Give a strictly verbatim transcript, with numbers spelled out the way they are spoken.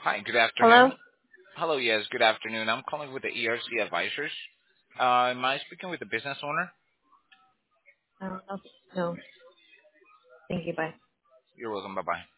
Hi, good Hello? afternoon. Hello, yes, good afternoon. I'm calling with the E R C Advisors. Uh, am I speaking with the business owner? Uh, no, no. Thank you. Bye. You're welcome. Bye-bye.